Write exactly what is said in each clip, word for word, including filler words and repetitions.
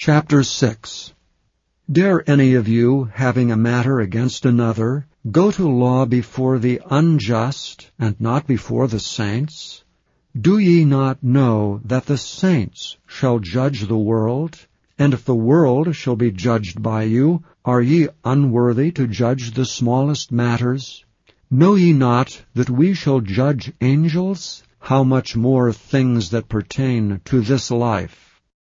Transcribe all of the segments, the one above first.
Chapter six. Dare any of you, having a matter against another, go to law before the unjust, and not before the saints? Do ye not know that the saints shall judge the world? And if the world shall be judged by you, are ye unworthy to judge the smallest matters? Know ye not that we shall judge angels? How much more things that pertain to this life?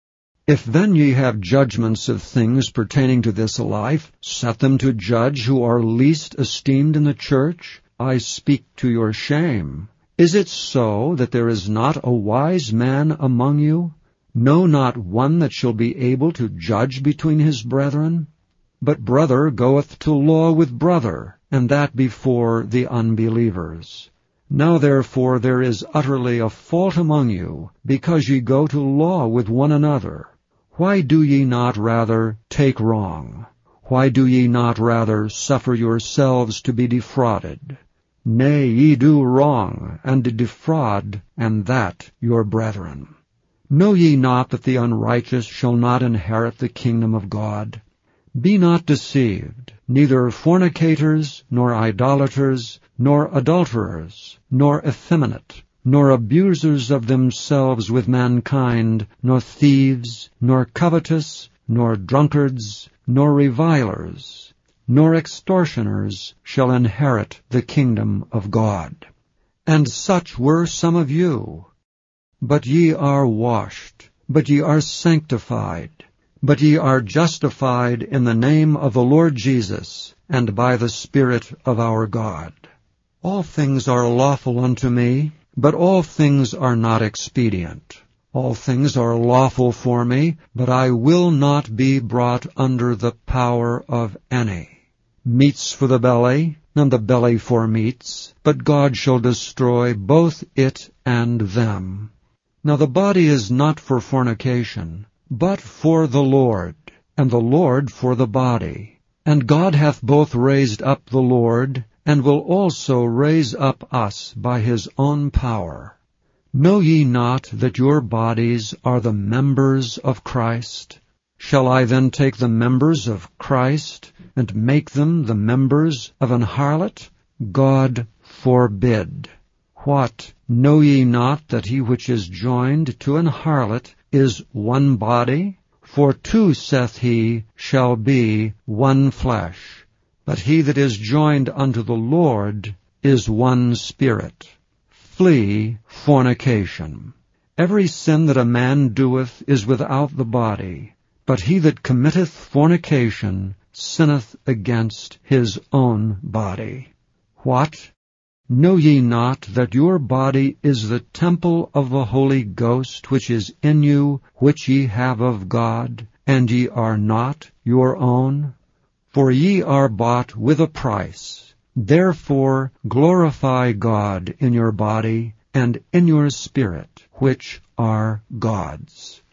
If then ye have judgments of things pertaining to this life, set them to judge who are least esteemed in the church. I speak to your shame. Is it so that there is not a wise man among you? No, not one that shall be able to judge between his brethren? But brother goeth to law with brother, and that before the unbelievers. Now therefore there is utterly a fault among you, because ye go to law with one another. Why do ye not rather take wrong? Why do ye not rather suffer yourselves to be defrauded? Nay, ye do wrong, and defraud, and that your brethren. Know ye not that the unrighteous shall not inherit the kingdom of God? Be not deceived, neither fornicators, nor idolaters, nor adulterers, nor effeminate, nor abusers of themselves with mankind, nor thieves, nor covetous, nor drunkards, nor revilers, nor extortioners shall inherit the kingdom of God. And such were some of you. But ye are washed, but ye are sanctified, but ye are justified in the name of the Lord Jesus, and by the Spirit of our God. All things are lawful unto me, but all things are not expedient. All things are lawful for me, but I will not be brought under the power of any. Meats for the belly, and the belly for meats, but God shall destroy both it and them. Now the body is not for fornication, but for the Lord, and the Lord for the body. And God hath both raised up the Lord, and will also raise up us by his own power. Know ye not that your bodies are the members of Christ? Shall I then take the members of Christ, and make them the members of an harlot? God forbid. What? Know ye not that he which is joined to an harlot is one body? For two, saith he, shall be one flesh. But he that is joined unto the Lord is one spirit. Flee fornication. Every sin that a man doeth is without the body, but he that committeth fornication sinneth against his own body. What? Know ye not that your body is the temple of the Holy Ghost which is in you, which ye have of God, and ye are not your own? For ye are bought with a price. Therefore glorify God in your body and in your spirit, which are God's.